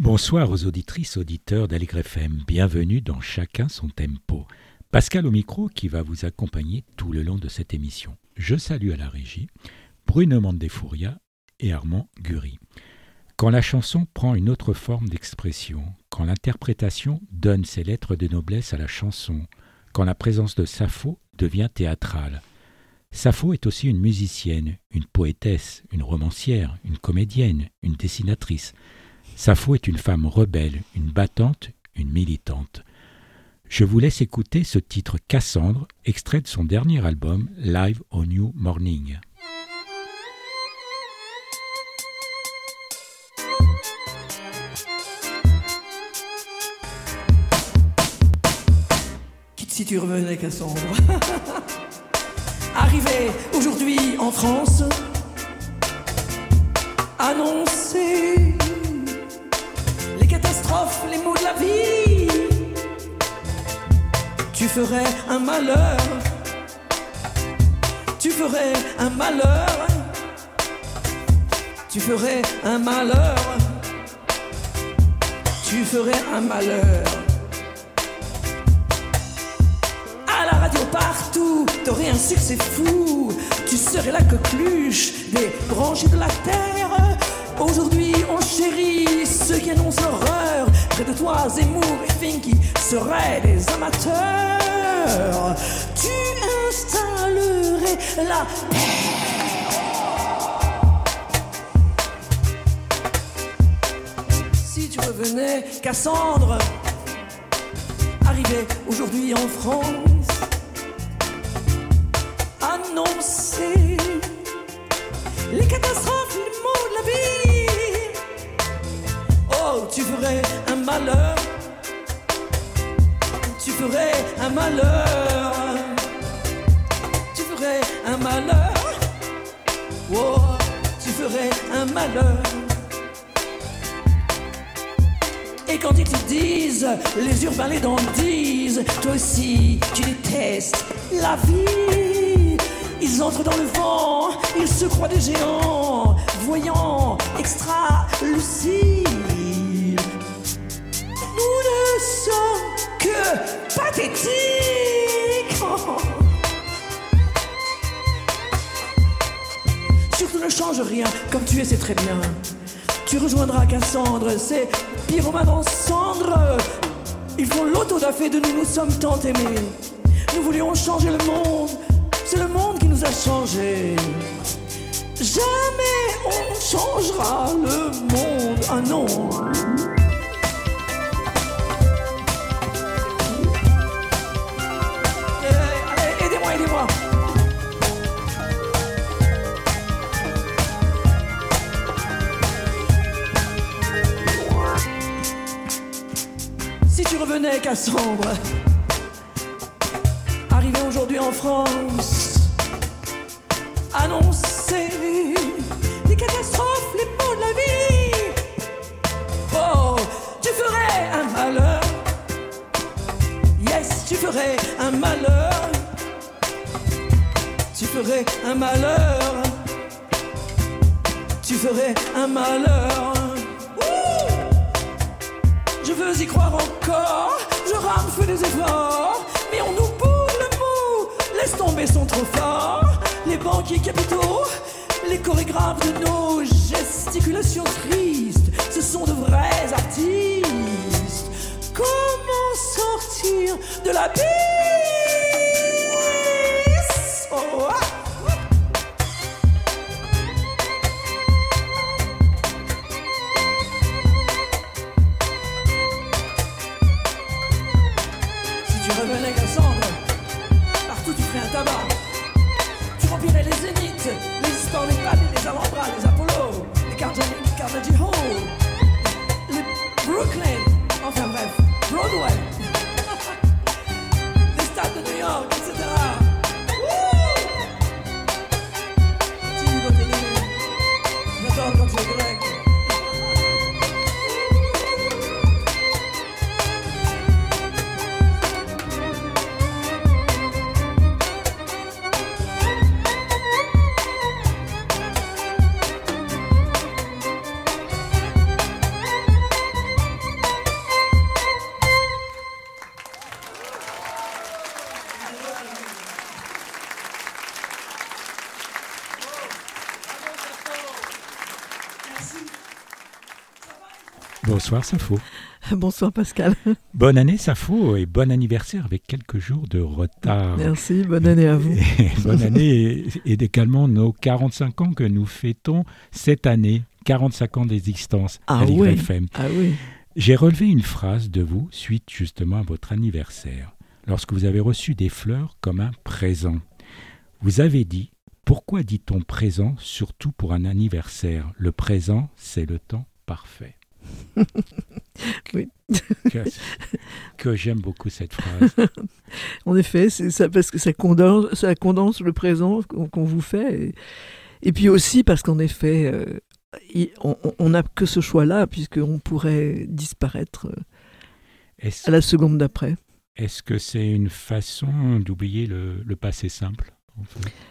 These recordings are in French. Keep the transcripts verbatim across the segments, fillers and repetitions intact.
Bonsoir aux auditrices, auditeurs d'Allegre F M. Bienvenue dans Chacun son tempo. Pascal au micro qui va vous accompagner tout le long de cette émission. Je salue à la régie Bruno Mandefouria et Armand Gury. Quand la chanson prend une autre forme d'expression, quand l'interprétation donne ses lettres de noblesse à la chanson, quand la présence de Sappho devient théâtrale. Sappho est aussi une musicienne, une poétesse, une romancière, une comédienne, une dessinatrice. Sappho est une femme rebelle, une battante, une militante. Je vous laisse écouter ce titre Cassandre, extrait de son dernier album Live au New Morning. Quitte si tu revenais, Cassandre. Arrivé aujourd'hui en France, annoncer les catastrophes, les maux de la vie. Tu ferais un malheur, tu ferais un malheur, tu ferais un malheur, tu ferais un malheur. À la radio partout, t'aurais un succès fou. Tu serais la coqueluche des branches de la terre. Aujourd'hui on chérit ceux qui annoncent l'horreur. Près de toi Zemmour et Finky seraient des amateurs. Tu installerais la paix. Si tu revenais, Cassandre, arrivé aujourd'hui en France, annoncer les catastrophes, les maux de la vie. Oh, tu ferais un malheur, tu ferais un malheur, tu ferais un malheur, oh, tu ferais un malheur. Et quand ils te disent, les urbains, les dandysent, toi aussi, tu détestes la vie. Ils entrent dans le vent, ils se croient des géants, voyants, extra-lucides. Nous ne sommes que pathétiques. Oh. Surtout ne change rien, comme tu es, c'est très bien. Tu rejoindras Cassandre, c'est pyromane en cendres. Ils font l'autodafé de nous, nous sommes tant aimés. Nous voulions changer le monde, c'est le monde qui nous a changés. Jamais on changera le monde, ah non. Eh, allez, aidez-moi, aidez-moi. Si tu revenais, Cassandre, arrivé aujourd'hui en France, annoncer les catastrophes, les maux de la vie. Oh, tu ferais un malheur. Yes, tu ferais un malheur. Tu ferais un malheur. Tu ferais un malheur. Ouh, je veux y croire encore. Je rame, fais des efforts, mais on nous boule le mot. Laisse tomber, sont trop forts. Les banquiers capitaux, les chorégraphes de nos gesticulations tristes, ce sont de vrais artistes. Comment sortir de la piste? Oh, ah. Si tu revenais, Cassandre, partout tu ferais un tabac. Tu remplirais les zéniths, les histoires, les palais, les avant-bras, les Apollo, les Carnegie, Carnegie Hall, les Brooklyn, enfin bref, Broadway, les stades de New York, et cetera. Petit Botelli, j'adore quand tu es grec. Bonsoir Safo. Bonsoir Pascal. Bonne année Safo et bon anniversaire avec quelques jours de retard. Merci, bonne année à vous. Et bonne année et, et également nos quarante-cinq ans que nous fêtons cette année. quarante-cinq ans d'existence ah à l'Y oui. F M. Ah oui. J'ai relevé une phrase de vous suite justement à votre anniversaire, lorsque vous avez reçu des fleurs comme un présent. Vous avez dit « Pourquoi dit-on présent, surtout pour un anniversaire ? Le présent, c'est le temps parfait. » Oui. Que, que j'aime beaucoup cette phrase. En effet, c'est ça parce que ça condense, ça condense le présent qu'on, qu'on vous fait. Et, et puis aussi parce qu'en effet, euh, on n'a que ce choix-là, puisqu'on pourrait disparaître euh, est-ce, à la seconde d'après. Est-ce que c'est une façon d'oublier le, le passé simple en fait ?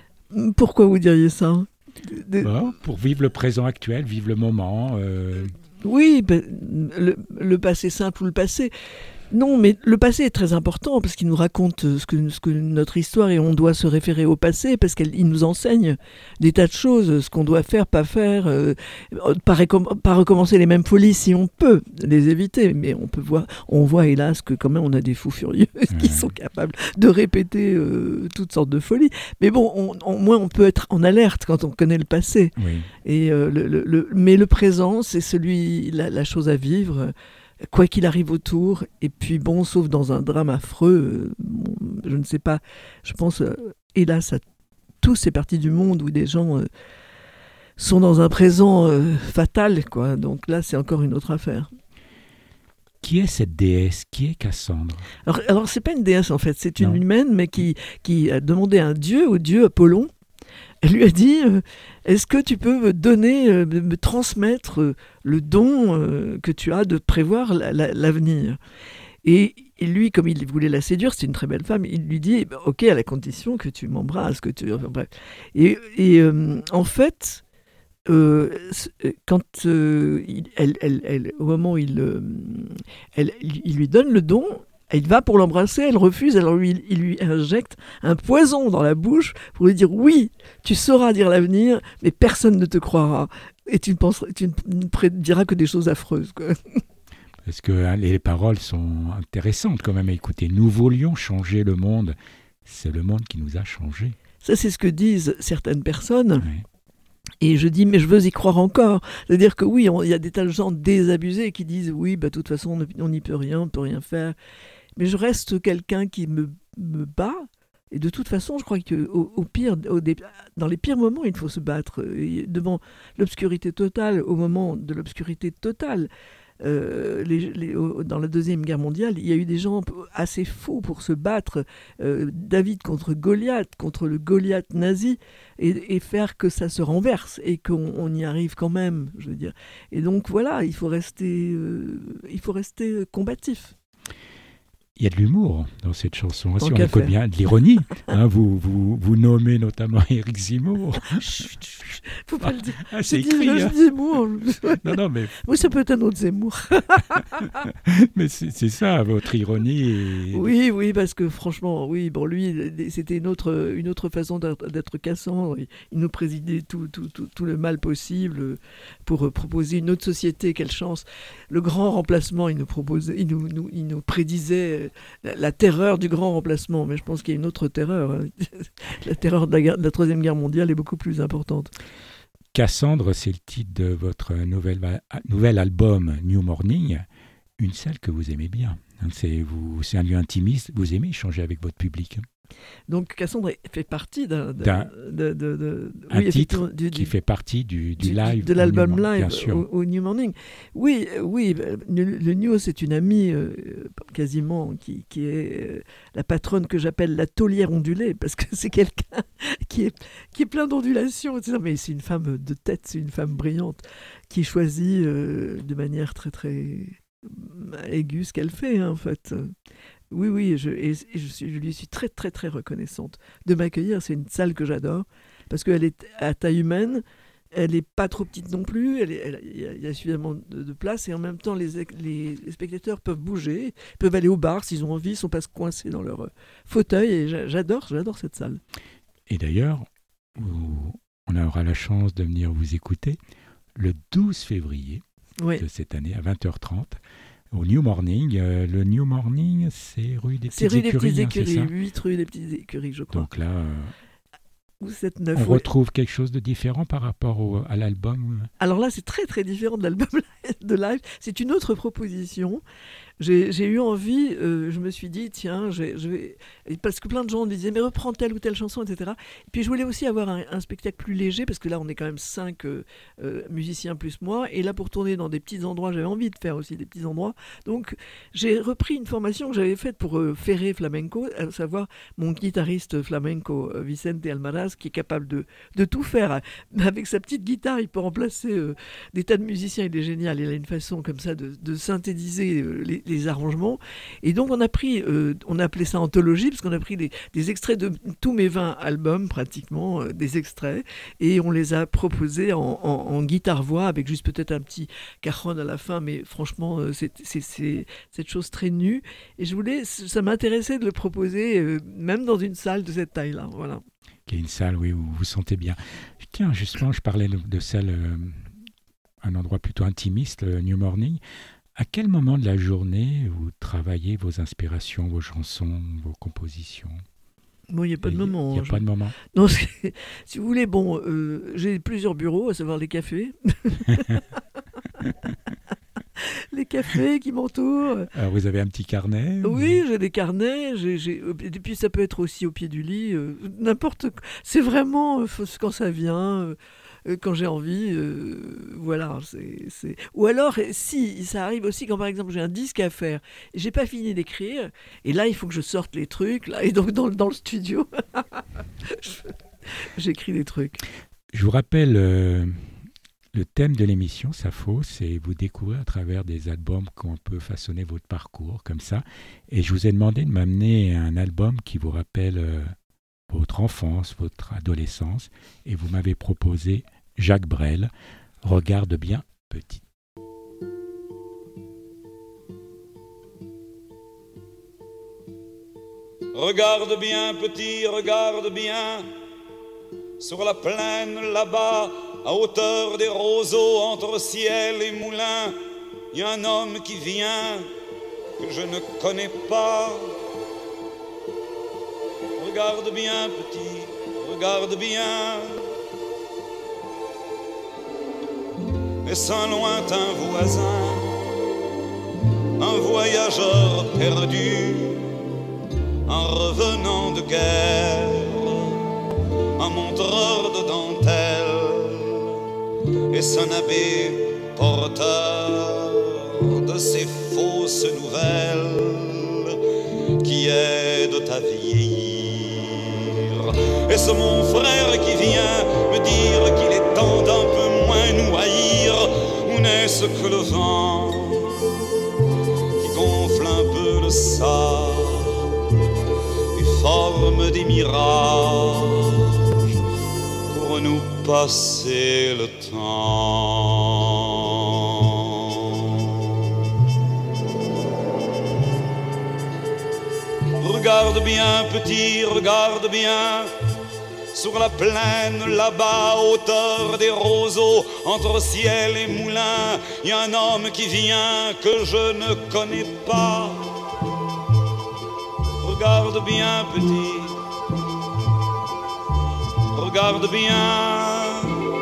Pourquoi vous diriez ça ? de... Bon, pour vivre le présent actuel, vivre le moment. Euh... Oui, ben, le, le passé simple ou le passé. Non, mais le passé est très important parce qu'il nous raconte ce que, ce que notre histoire et on doit se référer au passé parce qu'il nous enseigne des tas de choses, ce qu'on doit faire, pas faire, euh, pas, récom- pas recommencer les mêmes folies si on peut les éviter. Mais on peut voir, on voit hélas que quand même on a des fous furieux mmh. qui sont capables de répéter euh, toutes sortes de folies. Mais bon, on, on, au moins on peut être en alerte quand on connaît le passé. Oui. Et euh, le, le, le, mais le présent, c'est celui, la, la chose à vivre. Quoi qu'il arrive autour, et puis bon, sauf dans un drame affreux, euh, bon, je ne sais pas, je pense, euh, hélas, à tous ces parties du monde où des gens euh, sont dans un présent euh, fatal, quoi. Donc là, c'est encore une autre affaire. Qui est cette déesse ? Qui est Cassandre ? Alors, alors c'est pas une déesse, en fait, c'est une non. humaine, mais qui, qui a demandé à un dieu, au dieu Apollon. Elle lui a dit euh, « Est-ce que tu peux me donner, euh, me transmettre euh, le don euh, que tu as de prévoir la, la, l'avenir ?» et, et lui, comme il voulait la séduire, c'est une très belle femme, il lui dit « Ok, à la condition que tu m'embrasses. » que tu... Enfin, bref. Et, et euh, en fait, euh, quand euh, il, elle, elle, elle, au moment où il, euh, elle, il lui donne le don, il va pour l'embrasser, elle refuse, alors lui, il lui injecte un poison dans la bouche pour lui dire « Oui, tu sauras dire l'avenir, mais personne ne te croira. Et tu ne, penseras, tu ne prédiras que des choses affreuses. » quoi. Parce que hein, les paroles sont intéressantes quand même à écouter. Nous voulions changer le monde. C'est le monde qui nous a changé. Ça, c'est ce que disent certaines personnes. Ouais. Et je dis, mais je veux y croire encore. C'est-à-dire que oui, il y a des tas de gens désabusés qui disent « Oui, bah, de toute façon, on n'y peut rien, on ne peut rien faire. » Mais je reste quelqu'un qui me, me bat. Et de toute façon, je crois qu'au au pire, au dé... dans les pires moments, il faut se battre. Et devant l'obscurité totale, au moment de l'obscurité totale, euh, les, les, au, dans la Deuxième Guerre mondiale, il y a eu des gens assez fous pour se battre. Euh, David contre Goliath, contre le Goliath nazi, et, et faire que ça se renverse et qu'on on y arrive quand même, je veux dire. Et donc voilà, il faut rester, euh, il faut rester combatif. Il y a de l'humour dans cette chanson, si on écoute bien, de l'ironie. hein, vous, vous, vous nommez notamment Éric Zemmour. Faut pas le dire. Ah, c'est dit, écrit. Hein. Zemmour. non, non, mais... Oui, ça peut être un autre Zemmour. mais c'est, c'est ça, votre ironie. Et... Oui, oui, parce que franchement, oui, bon, lui, c'était une autre, une autre façon d'être, d'être Cassandre. Il nous présidait tout, tout, tout, tout le mal possible pour proposer une autre société. Quelle chance. Le grand remplacement, il nous proposait, il nous, nous, il nous prédisait La, la terreur du grand remplacement, mais je pense qu'il y a une autre terreur. Hein. La terreur de la, guerre, de la Troisième Guerre mondiale est beaucoup plus importante. Cassandre, c'est le titre de votre nouvel, nouvel album New Morning, une salle que vous aimez bien. C'est, vous, c'est un lieu intimiste, vous aimez échanger avec votre public. Donc Cassandre fait partie d'un, d'un de, de, de, de, un oui, titre du, qui du, fait partie du, du, du live de l'album New, live bien sûr. Au, au New Morning. Oui, oui, le, le New, c'est une amie euh, quasiment qui, qui est euh, la patronne que j'appelle la taulière ondulée parce que c'est quelqu'un qui est qui est plein d'ondulations. Mais c'est une femme de tête, c'est une femme brillante qui choisit euh, de manière très très aiguë ce qu'elle fait hein, en fait. Oui, oui, je, et, et je, suis, je lui suis très, très, très reconnaissante de m'accueillir. C'est une salle que j'adore parce qu'elle est à taille humaine, elle n'est pas trop petite non plus, il y, y a suffisamment de, de place et en même temps, les, les, les spectateurs peuvent bouger, peuvent aller au bar s'ils ont envie, ils ne sont pas coincés dans leur fauteuil et j'adore, j'adore cette salle. Et d'ailleurs, vous, on aura la chance de venir vous écouter le douze février oui. de cette année à vingt heures trente. Au New Morning. Euh, le New Morning, c'est rue des Petites c'est rue Écuries. des Petites Écuries, hein, huit rue des Petites Écuries, je crois. Donc là, euh, Ou sept neuf. on Ouais. retrouve quelque chose de différent par rapport au, à l'album. Alors là, c'est très très différent de l'album de live. C'est une autre proposition. J'ai, j'ai eu envie, euh, je me suis dit, tiens, je, je vais... Parce que plein de gens me disaient, mais reprends telle ou telle chanson, et cetera. Et puis je voulais aussi avoir un, un spectacle plus léger, parce que là, on est quand même cinq euh, euh, musiciens plus moi. Et là, pour tourner dans des petits endroits, j'avais envie de faire aussi des petits endroits. Donc, j'ai repris une formation que j'avais faite pour euh, Ferré Flamenco, à savoir mon guitariste flamenco, euh, Vicente Almaraz, qui est capable de, de tout faire. Avec sa petite guitare, il peut remplacer euh, des tas de musiciens, il est génial. Il a une façon comme ça de, de synthétiser euh, les, les arrangements. Et donc, on a pris, euh, on a appelé ça anthologie, parce qu'on a pris des, des extraits de tous mes vingt albums, pratiquement, euh, des extraits, et on les a proposés en, en, en guitare-voix, avec juste peut-être un petit cajon à la fin, mais franchement, euh, c'est, c'est, c'est cette chose très nue. Et je voulais, ça m'intéressait de le proposer, euh, même dans une salle de cette taille-là. Voilà. Qui est une salle, oui, où vous vous sentez bien. Tiens, justement, je parlais de, de salle, euh, un endroit plutôt intimiste, le New Morning. À quel moment de la journée vous travaillez vos inspirations, vos chansons, vos compositions ? Bon, il n'y a pas de moment. Il n'y a je... pas de moment. Non, c'est... si vous voulez, bon, euh, j'ai plusieurs bureaux, à savoir les cafés. Les cafés qui m'entourent. Alors, vous avez un petit carnet ? Oui, ou... j'ai des carnets. J'ai, j'ai... Et puis, ça peut être aussi au pied du lit. Euh, n'importe quoi. C'est vraiment euh, quand ça vient. Euh... Quand j'ai envie, euh, voilà. C'est, c'est... Ou alors, si, ça arrive aussi quand par exemple j'ai un disque à faire, et j'ai pas fini d'écrire, et là il faut que je sorte les trucs, là, et donc dans, dans le studio, j'écris des trucs. Je vous rappelle, euh, le thème de l'émission, Sappho, c'est vous découvrir à travers des albums qu'on peut façonner votre parcours, comme ça. Et je vous ai demandé de m'amener un album qui vous rappelle euh, votre enfance, votre adolescence, et vous m'avez proposé Jacques Brel, Regarde bien, petit. Regarde bien, petit, regarde bien, sur la plaine là-bas, à hauteur des roseaux, entre ciel et moulin, il y a un homme qui vient, que je ne connais pas. Regarde bien, petit, regarde bien. Est-ce un lointain voisin, un voyageur perdu, un revenant de guerre, un montreur de dentelle? Est-ce un abbé porteur de ces fausses nouvelles qui aident à vieillir? Est-ce mon frère qui vient me dire qu'il est temps d'un peu moins nous haïr? Ou n'est-ce que le vent qui gonfle un peu le sable et forme des mirages pour nous passer le temps? Regarde bien, petit, regarde bien, sur la plaine là-bas, à hauteur des roseaux, entre ciel et moulin, il y a un homme qui vient que je ne connais pas. Regarde bien, petit, regarde bien.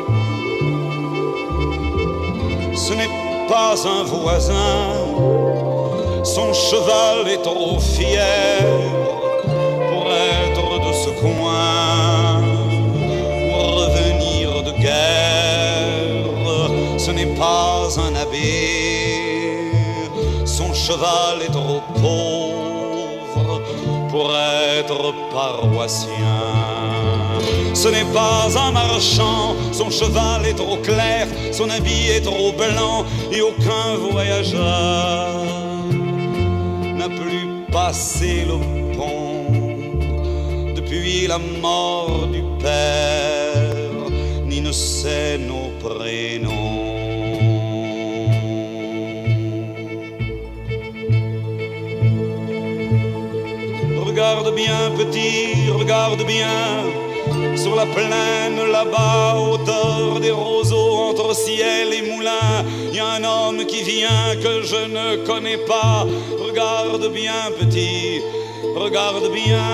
Ce n'est pas un voisin, son cheval est trop fier pour être de ce coin, ou revenir de guerre. Ce n'est pas un abbé, son cheval est trop pauvre pour être paroissien. Ce n'est pas un marchand, son cheval est trop clair, son habit est trop blanc, et aucun voyageur n'a plus passé le pont depuis la mort du père, ni ne sait nos prénoms. Regarde bien, petit, regarde bien, sur la plaine là-bas, hauteur des roseaux, entre ciel et moulin, il y a un homme je ne connais pas. Regarde bien petit, regarde bien.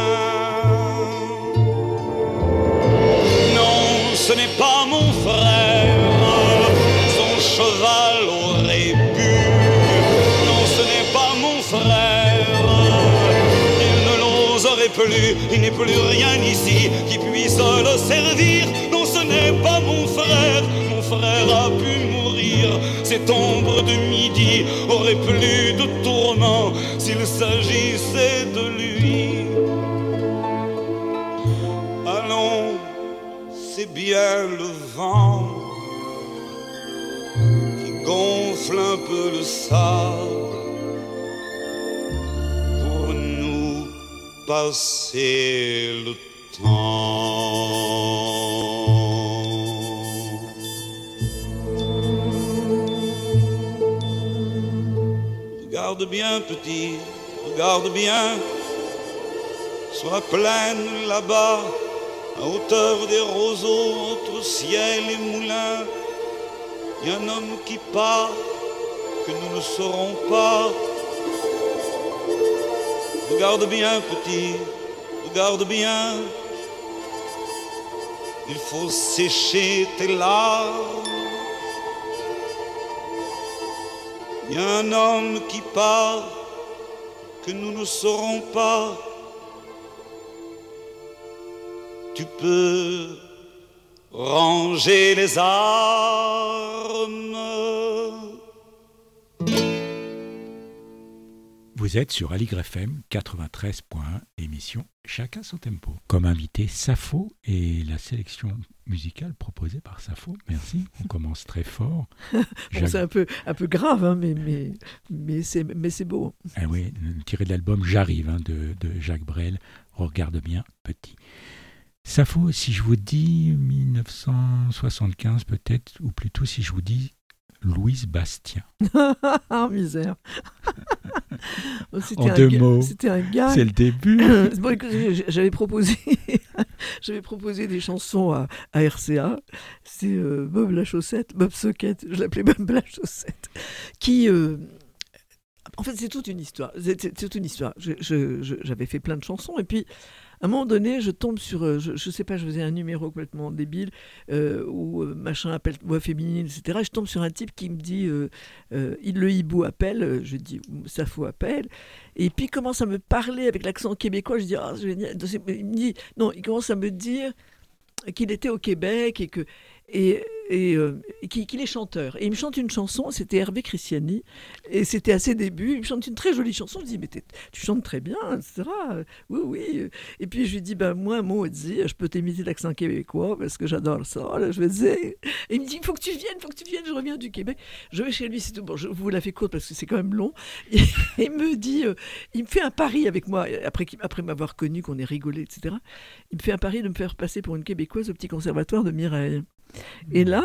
Non, ce n'est pas mon frère, son cheval aurait pu. Non, ce n'est pas mon frère, il ne l'oserait plus. Il n'est plus rien ici qui puisse le servir. Non, ce n'est pas mon frère, mon frère a pu mourir. Cette ombre de midi aurait plus de tourment s'il s'agissait de lui. Allons, c'est bien le vent qui gonfle un peu le sable pour nous passer le temps. Regarde bien petit, regarde bien, sur la plaine là-bas, à hauteur des roseaux, entre ciel et moulin, il y a un homme qui part, que nous ne saurons pas. Regarde bien petit, regarde bien, il faut sécher tes larmes. Il y a un homme qui part, que nous ne saurons pas. Tu peux ranger les armes. Vous êtes sur Aligre F M quatre-vingt-treize point un, émission Chacun son tempo. Comme invité, Sappho et la sélection musicale proposée par Sappho. Merci, on commence très fort. Bon, Jacques... C'est un peu, un peu grave, hein, mais, mais, mais, c'est, mais c'est beau. Ah oui, tiré de l'album J'arrive hein, de, de Jacques Brel. Regarde bien, petit. Sappho, si je vous dis dix-neuf cent soixante-quinze peut-être, ou plutôt si je vous dis Louise Bastien. Ah, misère. En deux un, mots, c'était un gars. C'est le début. Bon, j'avais proposé, j'avais proposé des chansons à, à R C A. C'est euh, Bob la chaussette, Bob Socket, je l'appelais Bob la chaussette, qui. Euh, en fait, c'est toute une histoire. C'est, c'est toute une histoire. Je, je, je, j'avais fait plein de chansons et puis. À un moment donné, je tombe sur, je, je sais pas, je faisais un numéro complètement débile euh, où euh, machin appelle voix féminine, et cetera. Et je tombe sur un type qui me dit, euh, euh, il le hibou appelle, je dis Sappho appelle, et puis il commence à me parler avec l'accent québécois. Je dis ah génial. Il me dit non, il commence à me dire qu'il était au Québec et que et et, euh, et qu'il est chanteur. Et il me chante une chanson, c'était Hervé Christiani, et c'était à ses débuts. Il me chante une très jolie chanson. Je me dis, mais tu chantes très bien, et cetera. Oui, oui. Et puis je lui dis, ben moi, maudit, je peux t'imiter l'accent québécois parce que j'adore ça. Là, je vais dire. Et il me dit, il faut que tu viennes, il faut que tu viennes. Je reviens du Québec. Je vais chez lui, c'est tout. Bon, je vous la fais courte parce que c'est quand même long. Et il me dit, euh, il me fait un pari avec moi, après, après m'avoir connu, qu'on ait rigolé, et cetera. Il me fait un pari de me faire passer pour une Québécoise au petit conservatoire de Mireille. Et là,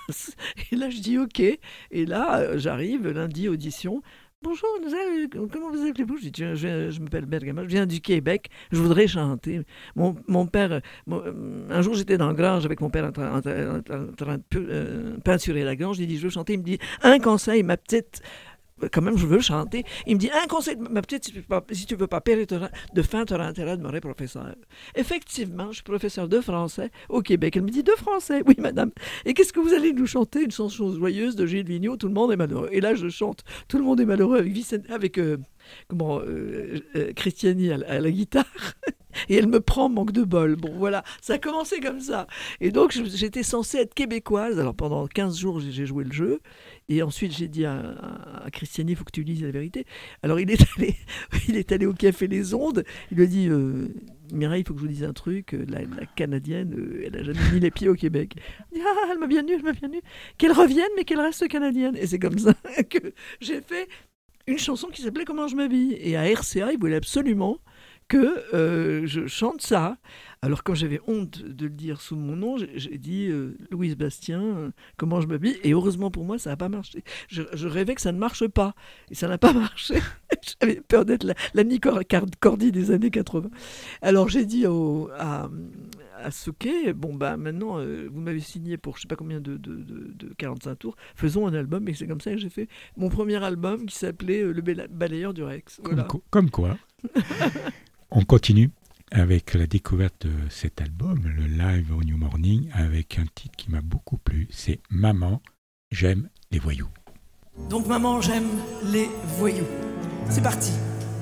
et là, je dis OK. Et là, j'arrive lundi, audition. Bonjour, nous allons, comment vous appelez-vous? Je dis, je, je, je m'appelle Bergama, je viens du Québec, je voudrais chanter. Mon, mon père, mon, un jour j'étais dans la grange avec mon père en train, en train, en train de euh, peinturer la grange. Je lui dis, je veux chanter. Il me dit, un conseil, ma petite. Quand même, je veux chanter. Il me dit, un conseil, ma petite, si tu ne veux, si veux pas périr de faim, tu auras intérêt à demeurer professeur. Effectivement, je suis professeur de français au Québec. Elle me dit, de français? Oui, madame. Et qu'est-ce que vous allez nous chanter? Une chanson joyeuse de Gilles Vigneault, Tout le monde est malheureux. Et là, je chante Tout le monde est malheureux avec, Vicent, avec euh, comment, euh, euh, Christiani à, à la guitare. Et elle me prend, manque de bol. Bon, voilà, ça a commencé comme ça. Et donc, j'étais censée être québécoise. Alors, pendant quinze jours, j'ai joué le jeu. Et ensuite, j'ai dit à, à Christiani, il faut que tu lises la vérité. Alors, il est allé, il est allé au Café Les Ondes. Il lui a dit, euh, Mireille, il faut que je vous dise un truc. La, la Canadienne, euh, elle n'a jamais mis les pieds au Québec. Il dit, ah, elle m'a bien nu, elle m'a bien nu. Qu'elle revienne, mais qu'elle reste canadienne. Et c'est comme ça que j'ai fait une chanson qui s'appelait Comment je m'habille. Et à R C A, il voulait absolument que euh, je chante ça Alors quand j'avais honte de le dire sous mon nom, j'ai, j'ai dit euh, Louise Bastien, euh, comment je m'habille, et heureusement pour moi ça n'a pas marché. Je, je rêvais que ça ne marche pas, et ça n'a pas marché. J'avais peur d'être la, la Nicole Cordy des années quatre-vingts. Alors j'ai dit au, à, à Souquet, bon bah maintenant euh, vous m'avez signé pour je sais pas combien de, de, de, de quarante-cinq tours, faisons un album, et c'est comme ça que j'ai fait mon premier album qui s'appelait euh, Le balayeur du Rex. Voilà. Comme, comme quoi. On continue avec la découverte de cet album, le Live au New Morning, avec un titre qui m'a beaucoup plu, c'est Maman, j'aime les voyous. Donc maman, j'aime les voyous. C'est parti.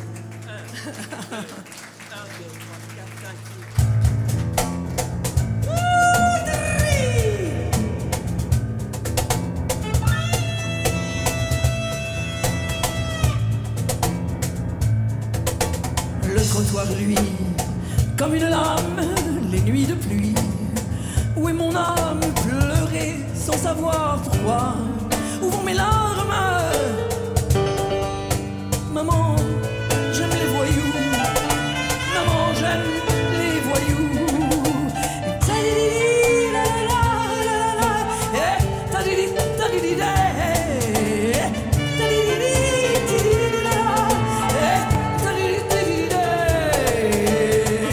Le trottoir, lui, comme une lame, les nuits de pluie. Où est mon âme pleurer sans savoir pourquoi? Où vont mes larmes? Maman, j'aime les voyous. Maman, j'aime les voyous. Ta-di-di-di, la la la la la. Eh, ta-di-di, ta-di-di, eh. Ta-di-di-di, ti-di-di, la la. Eh, ta-di-di, ti-di-di, eh.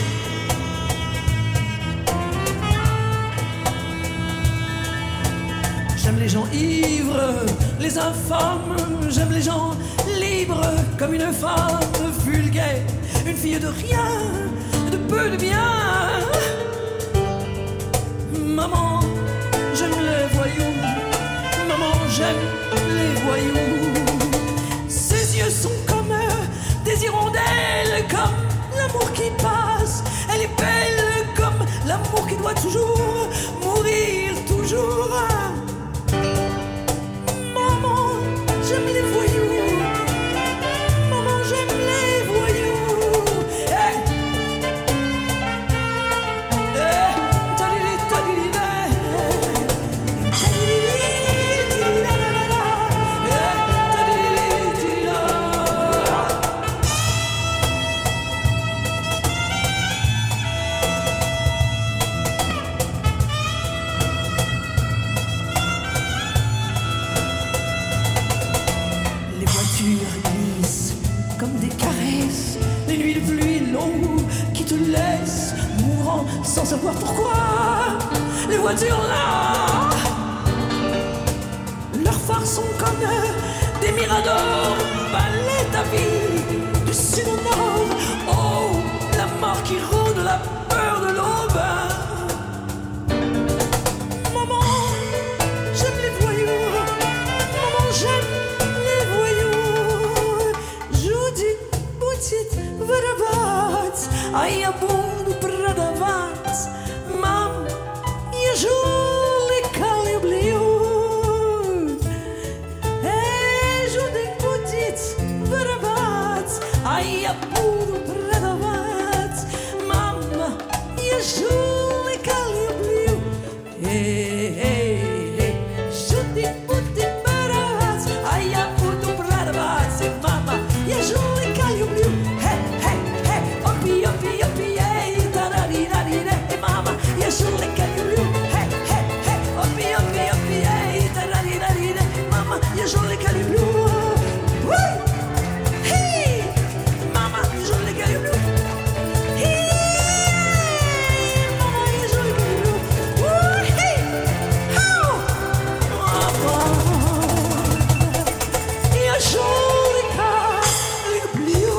J'aime les gens ivres, les infâmes. J'aime les gens libres comme une femme vulgaire, une fille de rien, de peu de bien. Maman, j'aime les voyous. Maman, j'aime les voyous. Ses yeux sont comme des hirondelles, comme l'amour qui passe. Elle est belle comme l'amour qui doit toujours mourir, toujours. J'aime les voyous. Maman, j'aime les voyous. Hey. Hey. Ta-di-di, ta-di-di, hey. Ta-di-di, ti-di-da-da-da-da. Hey. Ta-di-di, ti-di-da. Les voitures glissent comme des caresses, les nuits de pluie longues qui te laissent mourant sans savoir pourquoi. Les voitures là, leurs phares sont comme des miradors, balaient ta vie du sud au nord. Oh, la mort qui rôde, la peur de l'aube. Maman, j'aime les voyous. Maman, j'aime les voyous. Жуди будет воровать, а я буду продавать. Мам, я жулика люблю. Эй, жуди будет воровать, а я буду продавать. Мама, я жулика люблю. Эй, эй, эй, жуди будет воровать, а я буду продавать. Мама, я жулика люблю. Hey, hey, hey, опи, опи, опи, эй, тарари-рари-ре. Мама, я жулика люблю. Hey, hey, hey, опи, опи, опи, эй, тарари-рари-ре. Мама, я жулика люблю. Уй! Hey! Мама, я жулика люблю. Hey! Мама, я жулика люблю. Уй! Hey! How! Мама, я жулика люблю.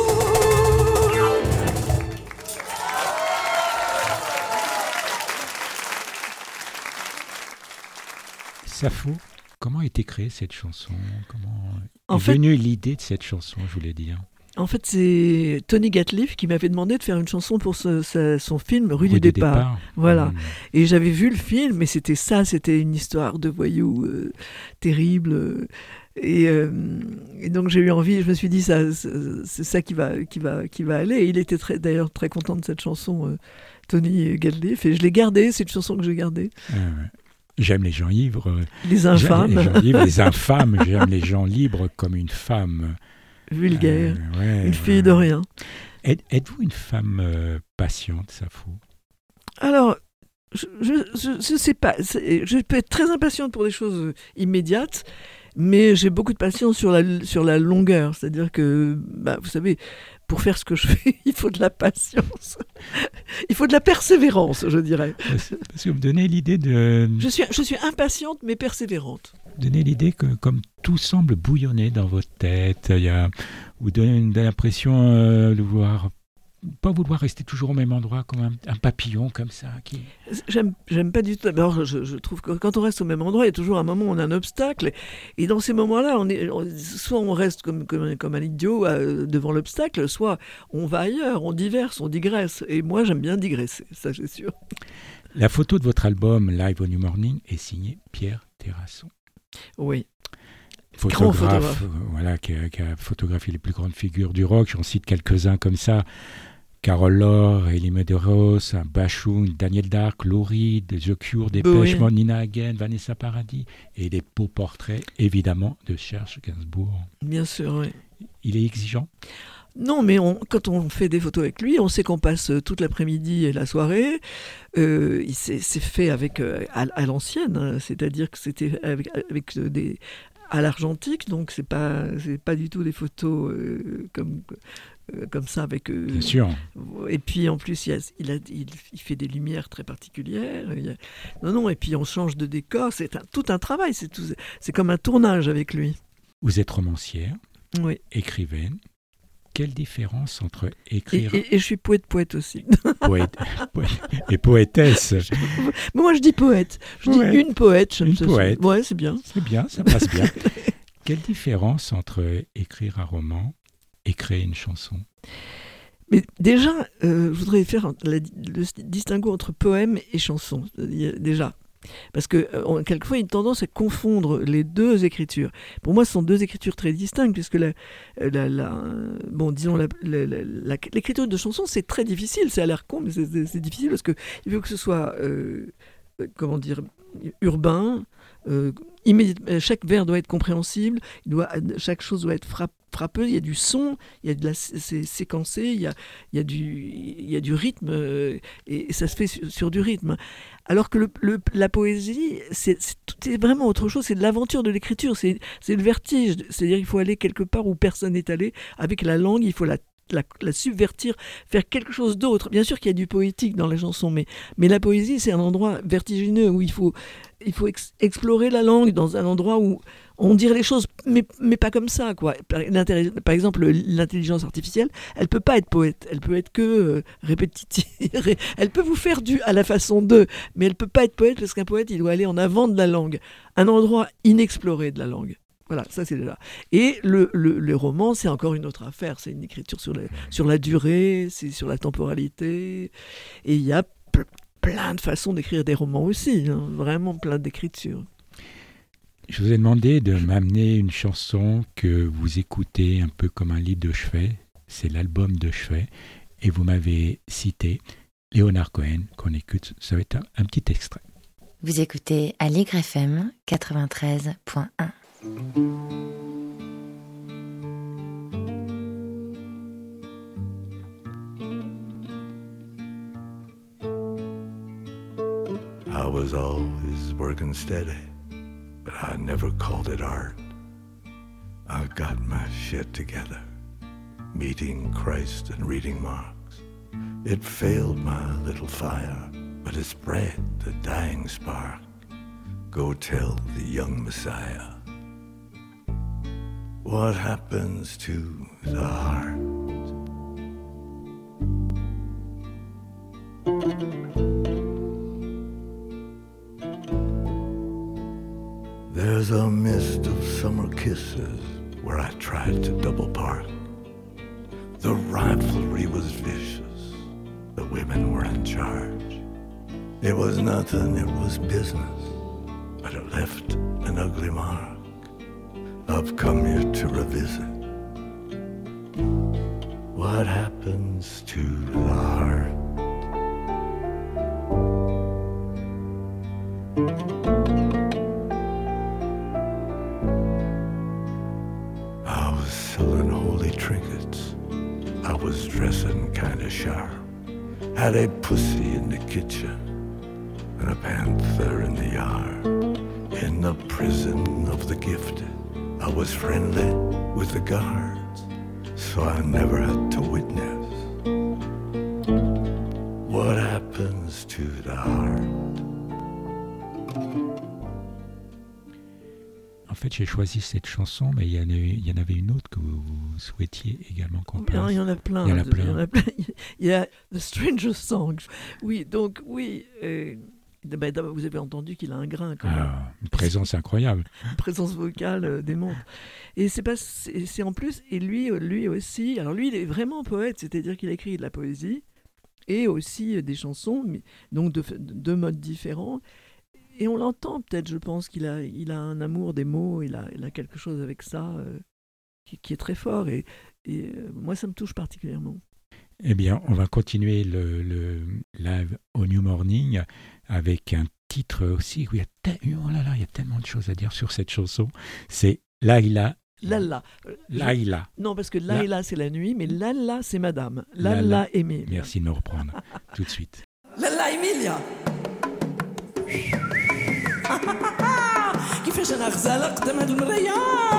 Safo, comment a été créée cette chanson? Comment En est fait- venue l'idée de cette chanson, je voulais dire? En fait, c'est Tony Gatliff qui m'avait demandé de faire une chanson pour ce- ce- son film Rue, du Rue du départ. Voilà. Mmh. Et j'avais vu le film, et c'était ça, c'était une histoire de voyous euh, terrible. euh, Et, euh, et donc j'ai eu envie, je me suis dit, ça, c'est c'est ça qui va, qui va, qui va aller. Et il était très, d'ailleurs très content de cette chanson, euh, Tony Gatliff, et je l'ai gardée, c'est une chanson que j'ai gardée. Ah ouais. J'aime les gens ivres. euh, Les j'aime infâmes, les gens ivres, les infâmes. J'aime les gens libres comme une femme. vulgaires, Euh, ouais, une fille ouais. de rien. Êtes- Êtes-vous une femme euh, patiente, Safo? Alors, je ne sais pas. C'est, je peux être très impatiente pour des choses immédiates, mais j'ai beaucoup de patience sur la, sur la longueur. C'est-à-dire que, bah, vous savez, pour faire ce que je fais, il faut de la patience. Il faut de la persévérance, je dirais. Parce que vous me donnez l'idée de... Je suis, je suis impatiente, mais persévérante. Vous donnez l'idée que comme tout semble bouillonner dans votre tête, il y a, vous donnez une, l'impression euh, de vouloir... pas vouloir rester toujours au même endroit comme un, un papillon comme ça. Qui... J'aime, j'aime pas du tout. D'abord, je, je trouve que quand on reste au même endroit, il y a toujours un moment où on a un obstacle. Et dans ces moments-là, on est, on, soit on reste comme, comme, comme un idiot euh, devant l'obstacle, soit on va ailleurs, on diverse, on digresse. Et moi, j'aime bien digresser, ça c'est sûr. La photo de votre album Live au New Morning est signée Pierre Terrasson. Oui. Photographe, photographe. Euh, voilà, qui a, qui a photographié les plus grandes figures du rock. J'en cite quelques-uns comme ça. Carole Lore, Elie Medeiros, Bashung, Daniel Dark, Lou Reed, The Cure, Depeche Mode, Nina Hagen, Vanessa Paradis, et des beaux portraits, évidemment, de Serge Gainsbourg. Bien sûr, oui. Il est exigeant ? Non, mais on, quand on fait des photos avec lui, on sait qu'on passe toute l'après-midi et la soirée. Euh, il s'est, c'est fait avec, euh, à, à l'ancienne, hein, c'est-à-dire que c'était avec, avec des... à l'argentique, donc c'est pas c'est pas du tout des photos euh, comme euh, comme ça avec. Euh, Bien sûr. Et puis en plus il, a, il, a, il, il fait des lumières très particulières. Il a, non non et puis on change de décor, c'est un, tout un travail, c'est tout, c'est comme un tournage avec lui. Vous êtes romancière, oui. Écrivaine. Quelle différence entre écrire... Et, et, et je suis poète-poète aussi. Poète, poète, et poétesse. Moi, je dis poète. Je dis ouais. une poète. Je une poète. Ouais, c'est bien. C'est bien, ça passe bien. Quelle différence entre écrire un roman et créer une chanson ? Mais déjà, euh, je voudrais faire la, le distinguo entre poème et chanson. Déjà. Parce que euh, quelquefois, il y a une tendance à confondre les deux écritures. Pour moi, ce sont deux écritures très distinctes, puisque la, la, la, bon, disons, la, la, la, la, l'écriture de chanson, c'est très difficile. Ça a l'air con, mais c'est, c'est, c'est difficile parce qu'il faut que ce soit, euh, comment dire, urbain. Euh, immédiatement, chaque vers doit être compréhensible. Il doit, chaque chose doit être frappe, frappeuse. Il y a du son, il y a de la, c'est séquencé, il y a, il y a du, il y a du rythme, euh, et ça se fait sur, sur du rythme. Alors que le, le, la poésie, c'est, c'est, c'est vraiment autre chose, c'est de l'aventure de l'écriture, c'est, c'est le vertige, c'est-à-dire qu'il faut aller quelque part où personne n'est allé, avec la langue, il faut la, la, la subvertir, faire quelque chose d'autre. Bien sûr qu'il y a du poétique dans les chansons, mais, mais la poésie, c'est un endroit vertigineux où il faut, il faut ex- explorer la langue dans un endroit où on dirait les choses, mais, mais pas comme ça, quoi. Par exemple, l'intelligence artificielle, elle peut pas être poète, elle peut être que euh, répétitive. Elle peut vous faire du à la façon d'eux, mais elle peut pas être poète parce qu'un poète, il doit aller en avant de la langue, un endroit inexploré de la langue. Voilà, ça c'est déjà. Et le, le, le roman, c'est encore une autre affaire. C'est une écriture sur la, sur la durée, c'est sur la temporalité. Et il y a p- plein de façons d'écrire des romans aussi, hein, vraiment plein d'écritures. Je vous ai demandé de m'amener une chanson que vous écoutez un peu comme un livre de chevet. C'est l'album de chevet. Et vous m'avez cité Leonard Cohen, qu'on écoute. Ça va être un, un petit extrait. Vous écoutez Aligre F M quatre-vingt-treize point un. I was always working steady, but I never called it art. I got my shit together, meeting Christ and reading Marx. It failed my little fire, but it spread the dying spark. Go tell the young Messiah what happens to the heart. There's a mist of summer kisses where I tried to double park. The rivalry was vicious, the women were in charge. It was nothing, it was business, but it left an ugly mark. I've come here to revisit what happens to the heart. I was selling holy trinkets, I was dressing kinda sharp, had a pussy in the kitchen and a panther in the yard. In the prison of the gifted, I was friendly with the guards, so I never had to witness what happens to the heart. En fait, j'ai choisi cette chanson, mais il y en, a, il y en avait une autre que vous, vous souhaitiez également qu'on passe. Il y en a plein. Il y en a de- plein. Il y en a plein. Il y a The Stranger Songs. Oui, donc oui. euh, ben, d'abord, vous avez entendu qu'il a un grain quand même. Ah, une présence incroyable. Une présence vocale euh, démontre. Et c'est pas, c'est, c'est en plus, et lui, euh, lui aussi. Alors lui, il est vraiment poète, c'est-à-dire qu'il écrit de la poésie et aussi euh, des chansons, mais, donc de, de deux modes différents. Et on l'entend peut-être, je pense qu'il a, il a un amour des mots, il a, il a quelque chose avec ça euh, qui, qui est très fort. Et, et euh, moi, ça me touche particulièrement. Eh bien, on va continuer le, le live au New Morning avec un titre aussi où il y a, te- oh là là, il y a tellement de choses à dire sur cette chanson. C'est Laïla. Lalla. Euh, je- Laïla. Non, parce que La- Laïla, c'est la nuit, mais Lalla, c'est madame. Lalla. Lalla Aimée. Merci de nous reprendre tout de suite. لالا إيميليا كيفاش أنا غزالة قدام هاد المراية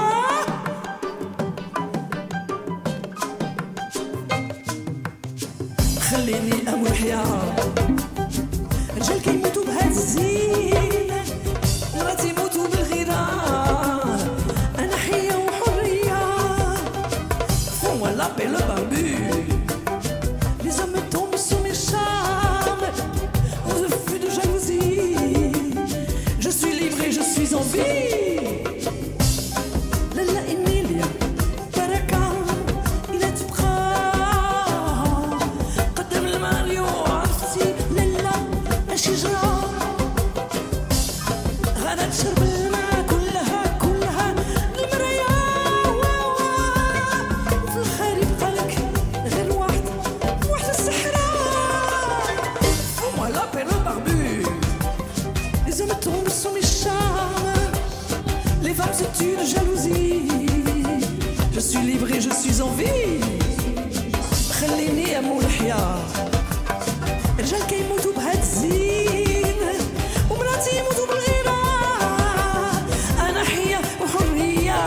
خليني أمو الحياة رجال كيموتوا بهاد الزين مراتي يموتوا بالغيرة أنا حية وحرية فو لا بي لو باربو Les hommes tombent sous mes charmes, au refus de jalousie. Je suis libre et je suis en vie. Lala Emilia, Baraka, il est tout près. قدام الماريو عرفتي لالا الشجرة غادا تشرب الماء كلها كلها المرايا وفي الخير يبقى لك غير واحد واحد الصحراء فو لا بي لو باربو Les hommes tombent sous mes charmes Les femmes se tuent de jalousie Je suis libre et je suis en vie خليني أمول الحياة الرجال كيموتوا بهاد الزين ومراتي يموتوا بالغيرة أنا حية وحرية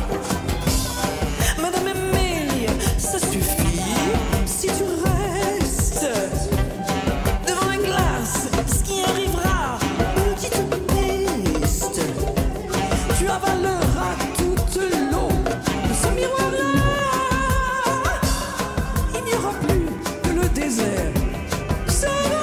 Madame Emilia, ça suffit si tu restes devant la glace. Ce qui arrivera, petite peste, tu avaleras toute l'eau de ce miroir-là. Il n'y aura plus que le désert. Ça va.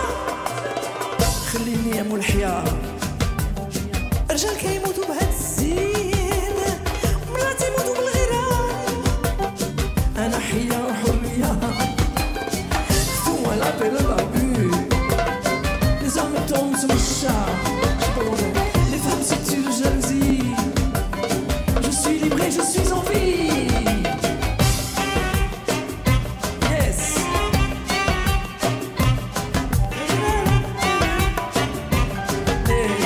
خليني أمو الحياة الرجال كيموتوا بهاد الزين ومراتي يموتوا بالغيرة أنا حية وحرية ثم لا بي لو باربو Les hommes tombent sous mes chars Je sais pas comment Les femmes se tuent de jalousie Je suis libre et je suis en vie Yes Hey.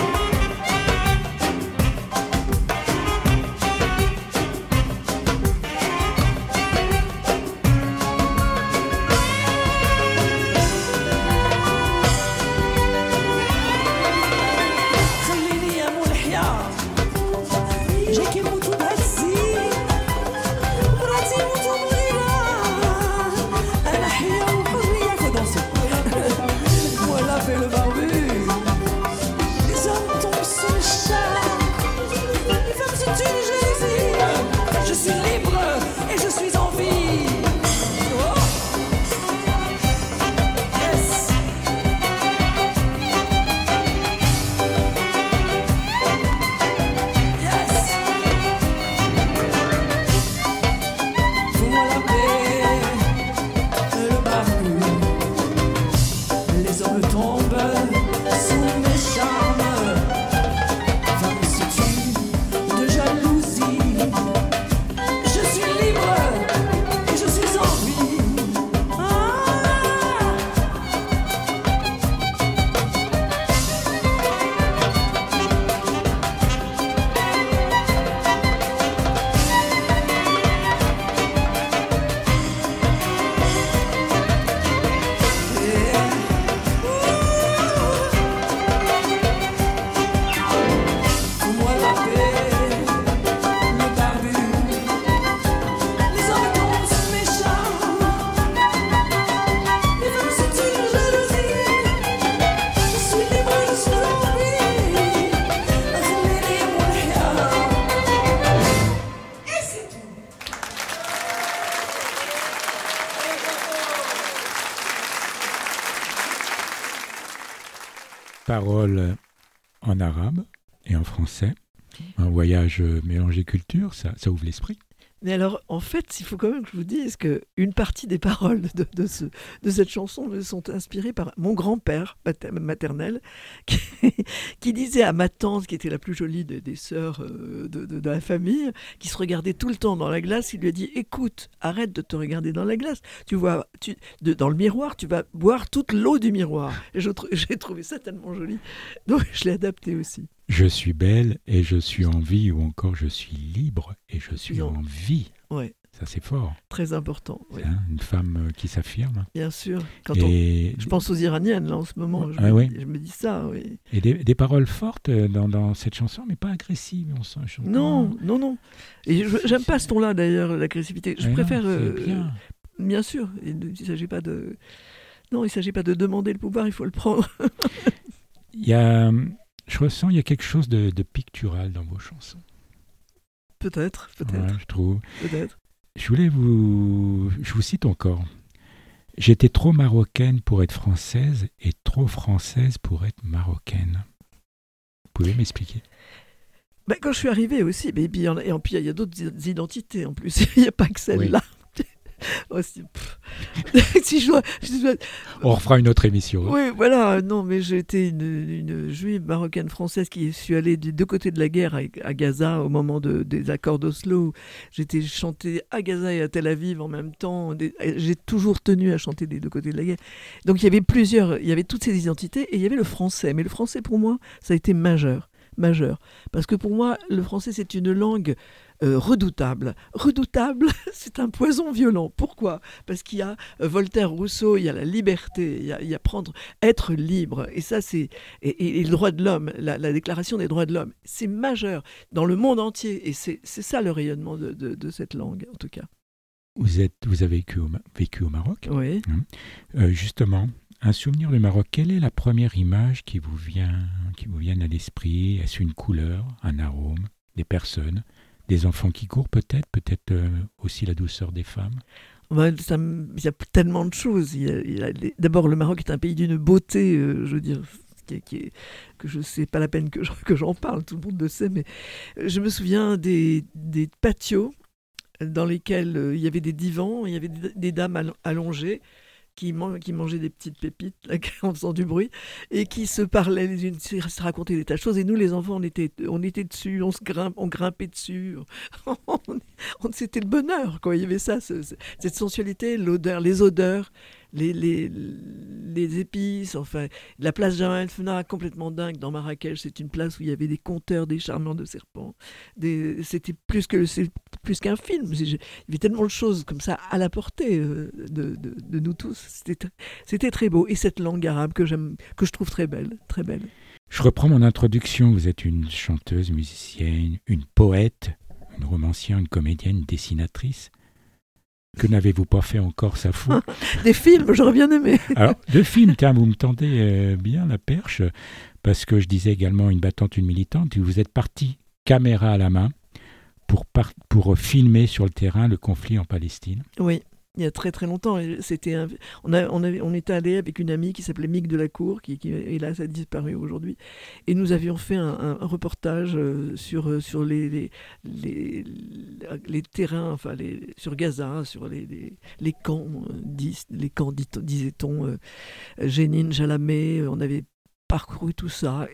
خليني أمو الحياة جاي كيموتوا بهاد الزين ومراتي يموتوا بالغيرة أنا حية وحرية faut danser Voilà fait le barbu Les hommes tombent sous les chars Les femmes se tuent de jalousie Je suis libre et je suis en vie Oh. Yes. Yes. paroles en arabe et en français. Un voyage mélangé culture, ça, ça ouvre l'esprit. Mais alors, en fait, il faut quand même que je vous dise qu'une partie des paroles de, de, ce, de cette chanson me sont inspirées par mon grand-père maternel, qui, qui disait à ma tante, qui était la plus jolie des, des sœurs de, de, de la famille, qui se regardait tout le temps dans la glace, il lui a dit « Écoute, arrête de te regarder dans la glace. Tu vois, tu, de, dans le miroir, tu vas boire toute l'eau du miroir. » Et je, j'ai trouvé ça tellement joli. Donc, je l'ai adapté aussi. Je suis belle et je suis en vie, ou encore je suis libre et je suis non. en vie. Ouais. Ça, c'est fort. Très important. Oui. Hein, une femme qui s'affirme. Bien sûr. Quand et... on... Je pense aux Iraniennes, là, en ce moment. Je, ah, me... oui. je me dis ça, oui. Et des, des paroles fortes dans, dans cette chanson, mais pas agressives. On sent, chante non, pas. non, non. Et je, j'aime pas ce ton-là, d'ailleurs, l'agressivité. Je mais préfère... Non, euh, bien. bien sûr. Il ne s'agit pas de... Non, il ne s'agit pas de demander le pouvoir, il faut le prendre. Il y a... Je ressens qu'il y a quelque chose de, de pictural dans vos chansons. Peut-être, peut-être. Ouais, je trouve. Peut-être. Je voulais vous... Je vous cite encore. J'étais trop marocaine pour être française et trop française pour être marocaine. Vous pouvez m'expliquer ? Ben, quand je suis arrivée aussi, mais, et puis, et puis il y a d'autres identités en plus. Il n'y a pas que celle-là. Oui. Oh, si, si je dois, je dois... On refera une autre émission. Hein. Oui, voilà. Non, mais j'étais une, une juive marocaine française qui suis allée des deux côtés de la guerre à, à Gaza au moment de, des accords d'Oslo. J'étais chantée à Gaza et à Tel Aviv en même temps. Des, j'ai toujours tenu à chanter des deux côtés de la guerre. Donc il y avait plusieurs, il y avait toutes ces identités et il y avait le français. Mais le français pour moi, ça a été majeur. majeur. Parce que pour moi, le français, c'est une langue euh, redoutable. Redoutable, c'est un poison violent. Pourquoi ? Parce qu'il y a euh, Voltaire, Rousseau, il y a la liberté, il y a, il y a prendre, être libre. Et ça, c'est... Et, et, et le droit de l'homme, la, la déclaration des droits de l'homme, c'est majeur dans le monde entier. Et c'est, c'est ça le rayonnement de, de, de cette langue, en tout cas. Vous, êtes, vous avez vécu au, vécu au Maroc ? Oui. Euh, justement... Un souvenir du Maroc, quelle est la première image qui vous vient, qui vous vient à l'esprit ? Est-ce une couleur, un arôme, des personnes, des enfants qui courent peut-être, peut-être euh, aussi la douceur des femmes ? Ben, ça, il y a tellement de choses. Il y a, il y a, d'abord, le Maroc est un pays d'une beauté, euh, je veux dire, qui est, qui est, que je sais pas la peine que, je, que j'en parle, tout le monde le sait, mais je me souviens des, des patios dans lesquels euh, il y avait des divans, il y avait des, des dames allongées, Qui, man- qui mangeaient des petites pépites là, en faisant du bruit et qui se parlaient les unes, se racontaient des tas de choses et nous les enfants on était, on était dessus, on, se grimpe, on grimpait dessus on, on, c'était le bonheur quoi. Il y avait ça, ce, ce, cette sensualité, l'odeur, les odeurs, les, les, les épices, enfin la place Jamal Fna complètement dingue dans Marrakech, c'est une place où il y avait des conteurs, des charmeurs de serpents, des, c'était plus, que, c'est plus qu'un film, il y avait tellement de choses comme ça à la portée de, de, de nous tous. C'était, c'était très beau. Et cette langue arabe que, j'aime, que je trouve très belle, très belle. Je reprends mon introduction. Vous êtes une chanteuse, musicienne, une poète, une romancière, une comédienne, une dessinatrice. Que n'avez-vous pas fait encore, ça fout ? Des films, j'aurais bien aimé. Alors, deux films, tiens, vous me tendez euh, bien la perche, parce que je disais également une battante, une militante, et vous êtes partie, caméra à la main, pour, par- pour filmer sur le terrain le conflit en Palestine. Oui. Il y a très très longtemps, c'était un, on, a, on, avait, on était allé avec une amie qui s'appelait Mick Delacour, qui, qui hélas a disparu aujourd'hui, et nous avions fait un, un, un reportage sur, sur les, les, les, les terrains, enfin les, sur Gaza, sur les, les, les camps, dis, les camps dit, disait-on, euh, Jenin, Jalameh, on avait parcouru tout ça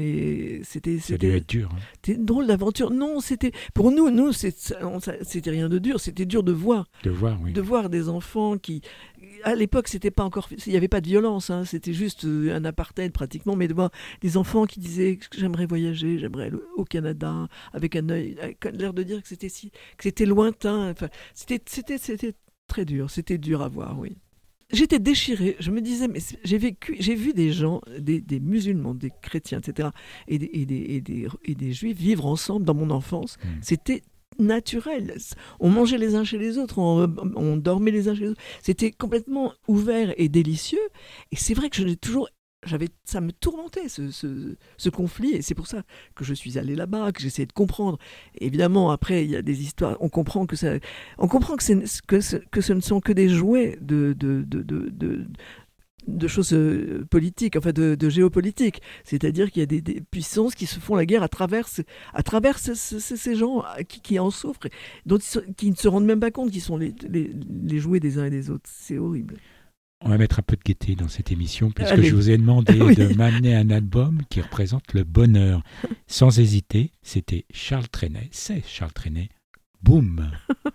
et c'était ça devait être dur. Hein. C'était une drôle d'aventure. Non, c'était pour nous, nous c'est, c'était rien de dur. C'était dur de voir, de voir, oui. de voir des enfants qui, à l'époque, c'était pas encore, il y avait pas de violence. Hein, c'était juste un apartheid pratiquement, mais de voir des enfants qui disaient j'aimerais voyager, j'aimerais aller au Canada, avec un œil, avec l'air de dire que c'était si, que c'était lointain. Enfin, c'était, c'était, c'était très dur. C'était dur à voir, oui. J'étais déchirée, je me disais, mais j'ai vécu, j'ai vu des gens, des, des musulmans, des chrétiens, et cetera, et des, et, des, et, des, et des juifs vivre ensemble dans mon enfance. Mmh. C'était naturel. On mangeait les uns chez les autres, on, on dormait les uns chez les autres. C'était complètement ouvert et délicieux. Et c'est vrai que je l'ai toujours... J'avais, ça me tourmentait ce, ce, ce conflit et c'est pour ça que je suis allée là-bas, que j'essayais de comprendre. Et évidemment, après, il y a des histoires. On comprend que ça, on comprend que, c'est, que, ce, que ce ne sont que des jouets de, de, de, de, de de choses euh, politiques, enfin de, de géopolitique. C'est-à-dire qu'il y a des, des puissances qui se font la guerre à travers, ce, à travers ce, ce, ces gens qui, qui en souffrent, dont ils, qui ne se rendent même pas compte qu'ils sont les, les, les jouets des uns et des autres. C'est horrible. On va mettre un peu de gaieté dans cette émission, puisque Allez. je vous ai demandé Oui. de m'amener un album qui représente le bonheur. Sans hésiter, c'était Charles Trenet, c'est Charles Trenet. Boum!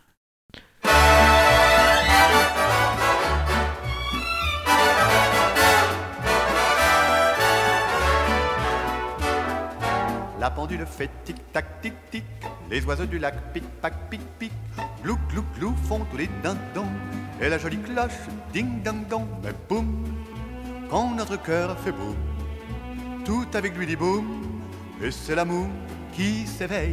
La pendule fait tic-tac, tic-tic. Les oiseaux du lac pic-pac, pic-pic. Glou, glou, glou font tous les dindons. Et la jolie cloche ding-dang-dong. Mais boum, quand notre cœur fait boum, tout avec lui dit boum. Et c'est l'amour qui s'éveille.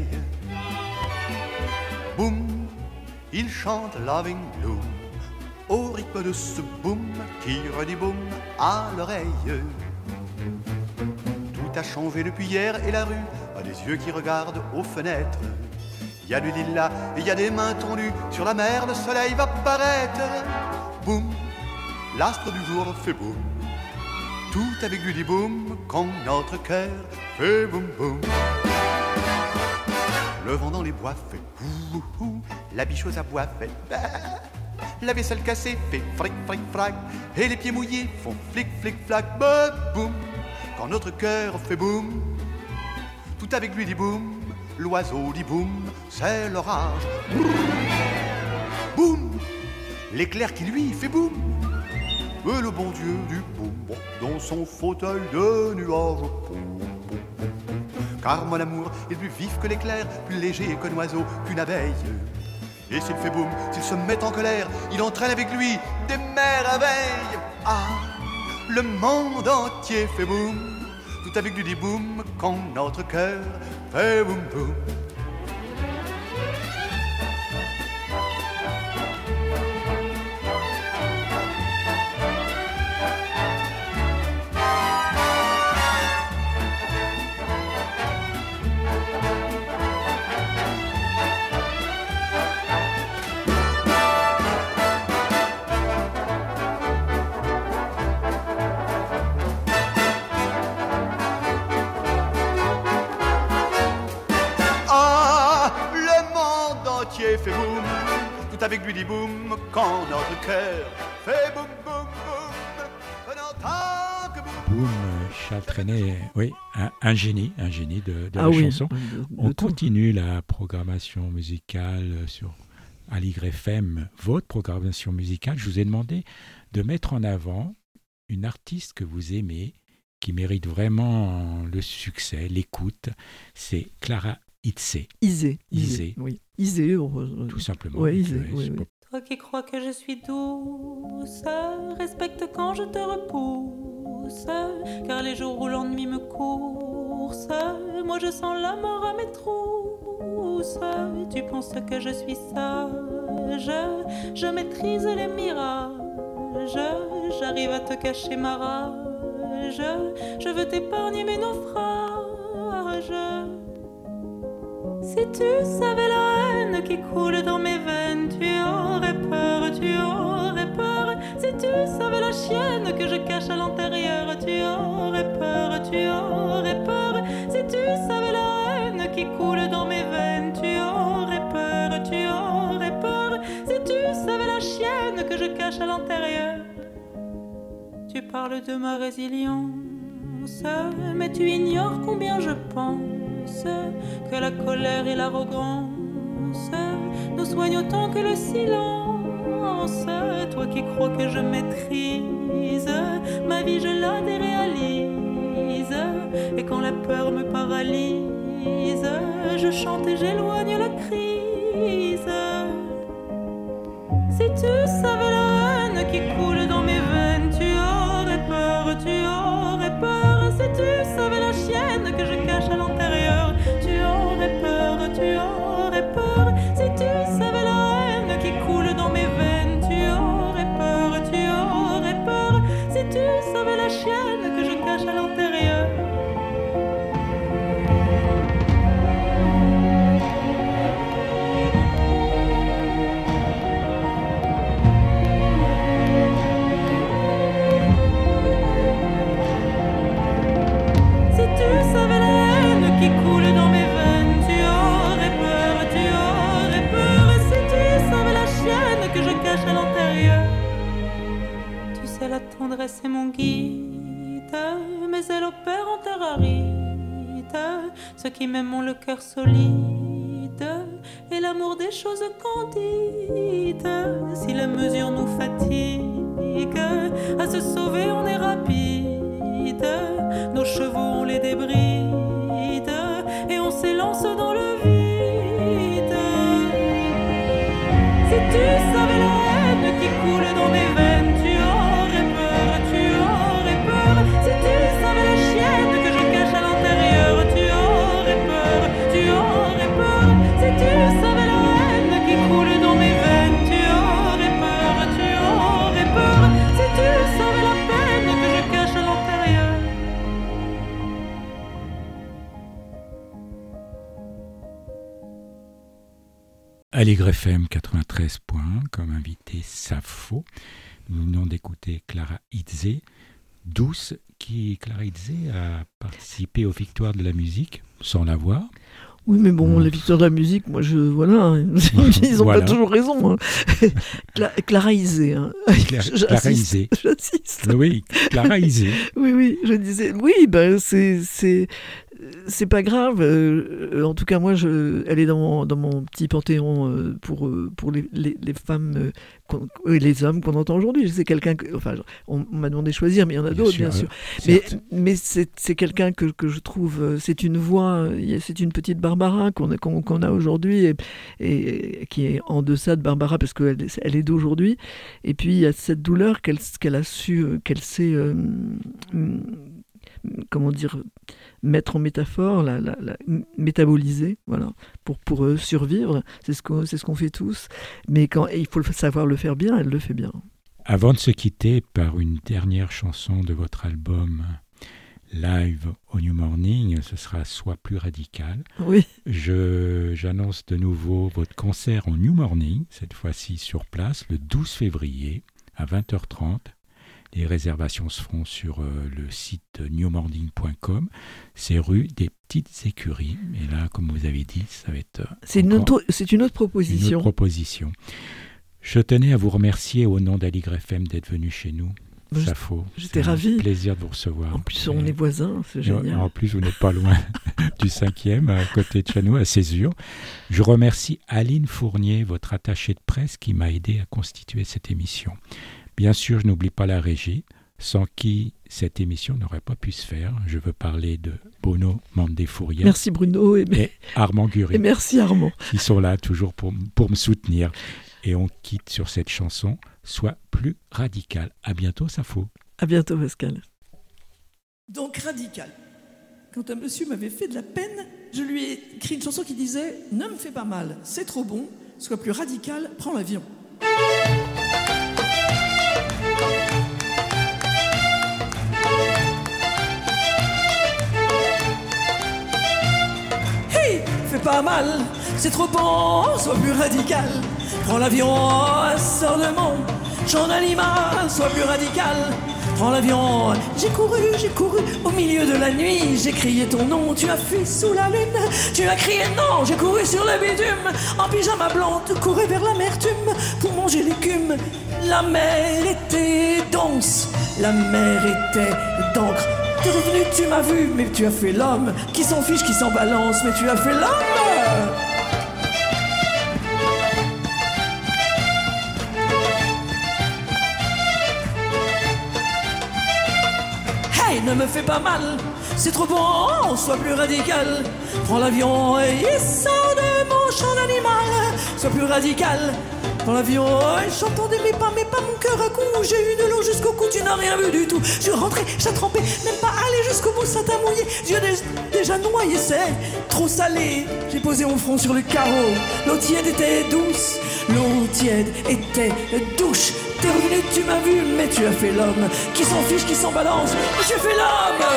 Boum, il chante Loving Blue au rythme de ce boum qui redit boum à l'oreille. Tout a changé depuis hier et la rue a des yeux qui regardent aux fenêtres. Il y a du lilas et il y a des mains tendues. Sur la mer, le soleil va paraître. Boum, l'astre du jour fait boum. Tout avec lui dit boum quand notre cœur fait boum boum. Le vent dans les bois fait ouh ouh ouh. La bicheuse à bois fait bah. La vaisselle cassée fait fric fric frac. Et les pieds mouillés font flic flic flac. Bah, boum, quand notre cœur fait boum, tout avec lui dit boum. L'oiseau dit boum, c'est l'orage. Boum, l'éclair qui lui fait boum. Et le bon Dieu du boum dans son fauteuil de nuage. Boum, boum, boum. Car mon amour est plus vif que l'éclair, plus léger qu'un oiseau, qu'une abeille. Et s'il fait boum, s'il se met en colère, il entraîne avec lui des merveilles. Ah, le monde entier fait boum, tout avec lui dit boum quand notre cœur fait boum boum. Fait boum, tout avec lui dit boum, quand notre cœur fait boum boum boum, on entend que boum. Boum, Charles Trenet, oui, un, un génie, un génie de, de Ah la oui, chanson. de- de On tout. continue la programmation musicale sur Aligre F M, votre programmation musicale. Je vous ai demandé de mettre en avant une artiste que vous aimez, qui mérite vraiment le succès, l'écoute. C'est Clara Itzé, Isée. Isée. Oui. Isée. euh, tout simplement. Ouais, Donc, Isée, euh, oui, c'est oui. pas- Toi qui crois que je suis douce, respecte quand je te repousse, car les jours où l'ennui me course, moi je sens la mort à mes trousses. Tu penses que je suis sage, je maîtrise les mirages, j'arrive à te cacher ma rage, je veux t'épargner mes naufrages. Si tu savais la haine qui coule dans mes veines, tu aurais peur, tu aurais peur. Si tu savais la chienne que je cache à l'intérieur, tu aurais peur, tu aurais peur. Si tu savais la haine qui coule dans mes veines, tu aurais peur, tu aurais peur. Si tu savais la chienne que je cache à l'intérieur. Tu parles de ma résilience, mais tu ignores combien je pense que la colère et l'arrogance nous soignent autant que le silence. Toi qui crois que je maîtrise ma vie, je la déréalise. Et quand la peur me paralyse, je chante et j'éloigne la crise. Si tu savais la haine qui coule dans mes veines, tu aurais peur, tu aurais peur. Si tu savais la chienne que je cache à l'intérieur, tu aurais peur, tu aurais peur. Si tu savais la haine qui coule dans mes veines, tu aurais peur, tu aurais peur. Si tu savais la chienne que je cache à l'intérieur. tendresse est mon guide, mais elle opère en terre aride. Ceux qui m'aiment ont le cœur solide et l'amour des choses candides. Si la mesure nous fatigue, à se sauver on est rapide. Nos chevaux on les débride et on s'élance dans le vide. Si tu savais la haine qui coule dans mes veines, tu aurais peur, tu aurais peur. Si tu savais la chienne que je cache à l'intérieur, tu aurais peur, tu aurais peur. Si tu savais la haine qui coule dans mes veines, tu aurais peur, tu aurais peur. Si tu savais la peine que je cache à l'intérieur. Aligre F M quatre-vingt-treize point un, comme invité Sappho. Nous venons d'écouter Clara Hitze, douce, qui, Clara Hitze, a participé aux Victoires de la musique, sans la voir. Oui, mais bon, Mmh. les victoires de la musique, moi, je... Voilà, hein, ils n'ont Voilà. pas toujours raison. Hein. Cla- Clara Hitze, hein. Cla- J'insiste, Clara Hitze. J'insiste. Oui, Clara Hitze. Oui, oui, je disais, oui, ben c'est, c'est, c'est pas grave. euh, en tout cas, moi, je, elle est dans mon, dans mon petit panthéon euh, pour, euh, pour les, les, les femmes euh, qu'on- et les hommes qu'on entend aujourd'hui. C'est quelqu'un que, enfin, on, on m'a demandé de choisir, mais il y en a Bien d'autres, sûr, bien sûr. euh, Mais, certes. mais c'est, c'est quelqu'un que, que je trouve, euh, c'est une voix, euh, il y a- c'est une petite Barbara qu'on a, qu'on, qu'on a aujourd'hui et, et qui est en deçà de Barbara parce qu'elle est- elle est d'aujourd'hui. Et puis il y a cette douleur qu'elle, qu'elle a su, euh, qu'elle sait, euh, hum, comment dire, mettre en métaphore, la, la, la- m- métaboliser, voilà, pour, pour euh, survivre. C'est ce, qu'on, c'est ce qu'on fait tous. Mais quand et il faut le, savoir le faire bien, elle le fait bien. Avant de se quitter par une dernière chanson de votre album Live au New Morning, ce sera Sois plus radical. Oui. Je, j'annonce de nouveau votre concert au New Morning, cette fois-ci sur place, le douze février à vingt heures trente. Les réservations se feront sur euh, le site new morning point com. C'est rue des Petites Écuries. Et là, comme vous avez dit, ça va être euh, C'est une, encore autre, c'est une autre une proposition. autre proposition. Je tenais à vous remercier au nom d'Aligre F M d'être venu chez nous. Moi, Sappho. j'étais C'est un ravie. plaisir de vous recevoir. En plus, on Et- est voisins, c'est et génial. En plus, vous n'êtes pas loin du cinquième, à côté de chez nous, à Césure. Je remercie Aline Fournier, votre attachée de presse, qui m'a aidé à constituer cette émission. Bien sûr, je n'oublie pas la régie, sans qui cette émission n'aurait pas pu se faire. Je veux parler de Bruno Mandefouria Merci Bruno et, et Armand et Gury, merci Armand. qui sont là toujours pour, pour me soutenir. Et on quitte sur cette chanson « Sois plus radical ». À bientôt, Sappho. À bientôt Pascal. Donc radical. Quand un monsieur m'avait fait de la peine, je lui ai écrit une chanson qui disait « Ne me fais pas mal, c'est trop bon, sois plus radical, prends l'avion ». Hey, fais pas mal, c'est trop bon, sois plus radical. Prends l'avion, sors de mon champ d'animal, sois plus radical. Prends l'avion, j'ai couru, j'ai couru au milieu de la nuit, j'ai crié ton nom, tu as fui sous la lune, tu as crié non, j'ai couru sur le bitume, en pyjama blanc, tu courais vers l'amertume pour manger l'écume. La mer était dense, la mer était d'encre. T'es revenu, tu m'as vu, mais tu as fait l'homme qui s'en fiche, qui s'en balance, mais tu as fait l'homme. Hey, ne me fais pas mal, c'est trop bon, sois plus radical. Prends l'avion et sors de mon champ d'animal, sois plus radical. Prends l'avion et j'entendais mes pas, mes pas, mon cœur à coup. J'ai eu de l'eau jusqu'au cou, tu n'as rien vu du tout. Je suis rentré, j'ai trempé, même pas allé jusqu'au bout, ça t'a mouillé. Dieu dé- déjà noyé, c'est trop salé. J'ai posé mon front sur le carreau, l'eau tiède était douce, l'eau tiède était douche. T'es revenu, tu m'as vu, mais tu as fait l'homme qui s'en fiche, qui s'en balance. Mais tu as fait l'homme.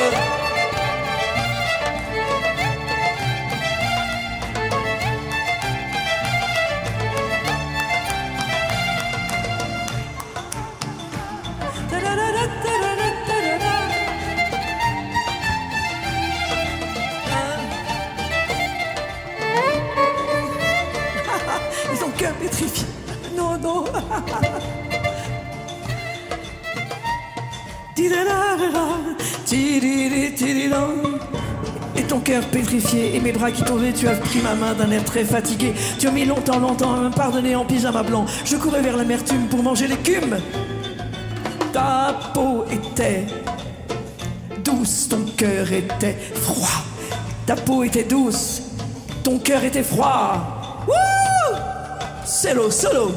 Ils ont cœur pétrifié. Non, non. Et ton cœur pétrifié et mes bras qui tombaient, tu as pris ma main d'un air très fatigué. Tu as mis longtemps, longtemps à me pardonner en pyjama blanc. Je courais vers l'amertume pour manger l'écume. Ta peau était douce, ton cœur était froid. Ta peau était douce, ton cœur était froid. Wouh! Solo, solo.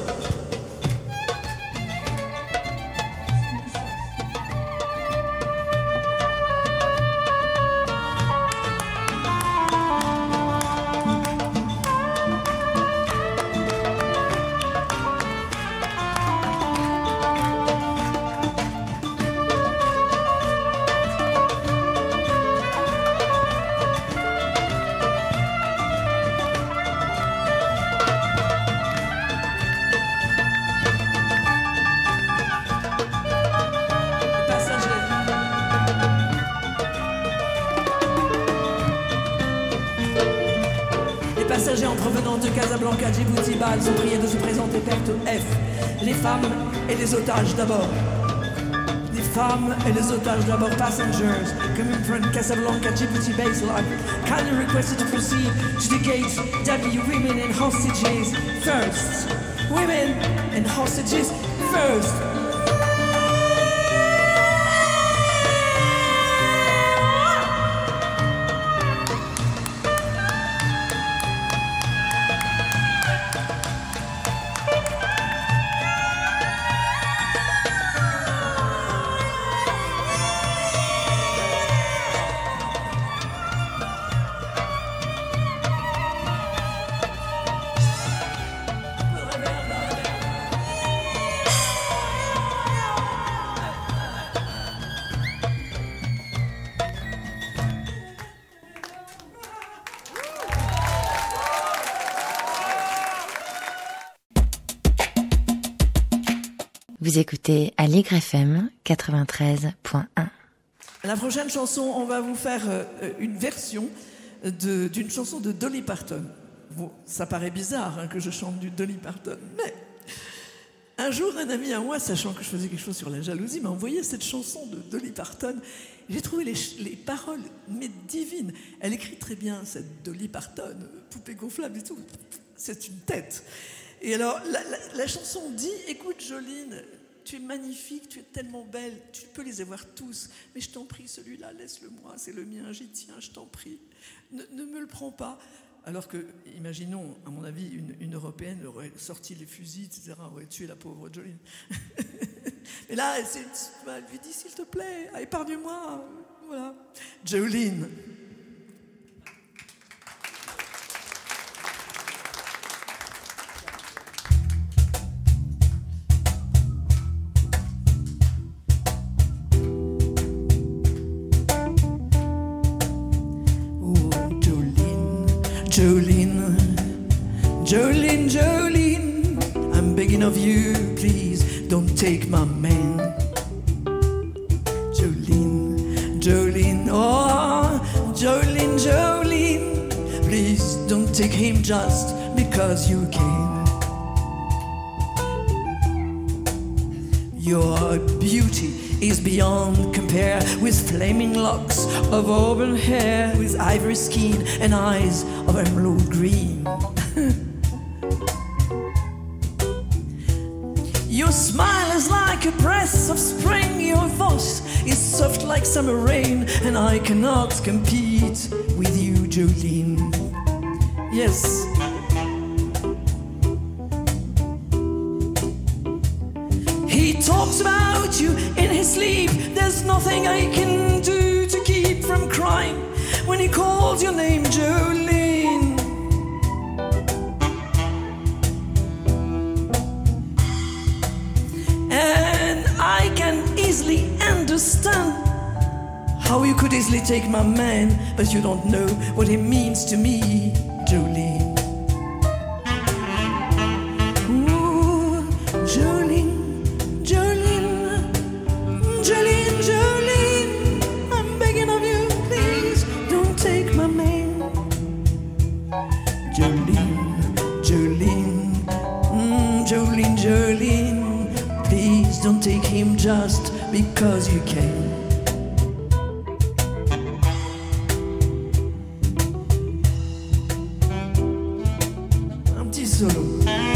En provenance de Casablanca, Djibouti, Bâle sont priés de se présenter perte F. Les femmes et les otages d'abord. Les femmes et les otages d'abord. Passengers coming from Casablanca, Djibouti baseline. Kindly requested to proceed to the gate. W women and hostages first. Women and hostages first. Vous écoutez Aligre F M quatre-vingt-treize point un. La prochaine chanson, on va vous faire euh, une version de, d'une chanson de Dolly Parton. Bon, ça paraît bizarre hein, que je chante du Dolly Parton, mais un jour, un ami à moi, sachant que je faisais quelque chose sur la jalousie, m'a envoyé cette chanson de Dolly Parton. J'ai trouvé les, les paroles mais divines. Elle écrit très bien, cette Dolly Parton, poupée gonflable et tout. C'est une tête. Et alors, la, la, la chanson dit « Écoute, Jolene, tu es magnifique, tu es tellement belle, tu peux les avoir tous, mais je t'en prie, celui-là, laisse-le-moi, c'est le mien, j'y tiens, je t'en prie. Ne, ne me le prends pas. » Alors que, imaginons, à mon avis, une, une Européenne aurait sorti les fusils, et cetera, aurait tué la pauvre Jolene. Et là, elle, elle lui dit « S'il te plaît, épargne-moi. » Voilà. Jolene. Jolene, Jolene, Jolene, I'm begging of you, please don't take my man. Jolene, Jolene, oh, Jolene, Jolene, please don't take him just because you can. Your beauty is beyond compare, with flaming locks of auburn hair, with ivory skin and eyes of emerald green. Your smile is like a breath of spring, your voice is soft like summer rain, and I cannot compete with you, Jolene. Yes. He talks about you in his sleep. There's nothing I can do to keep from crying when he calls your name, Jolene. And I can easily understand how you could easily take my man, but you don't know what he means to me, Jolene. Don't take him just because you can. Un petit solo.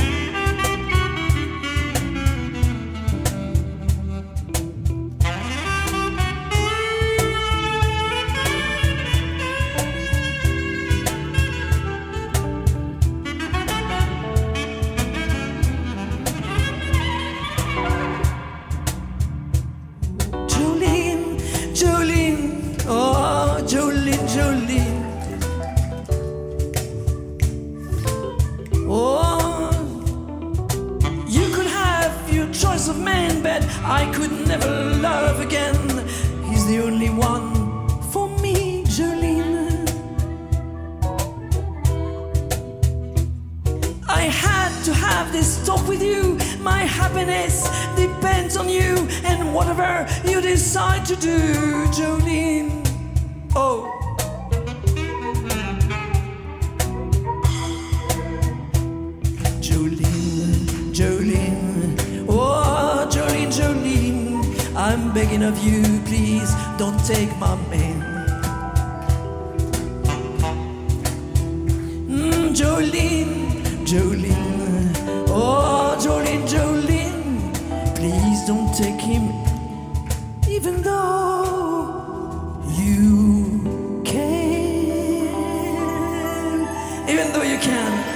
I could never love again. He's the only one for me, Jolene. I had to have this talk with you. My happiness depends on you and whatever you decide to do, Jolene. Oh. Jolene, Jolene, oh, Jolene, Jolene, I'm begging of you, please don't take my man. Mm, Jolene, Jolene, oh, Jolene, Jolene, please don't take him, even though you can, even though you can.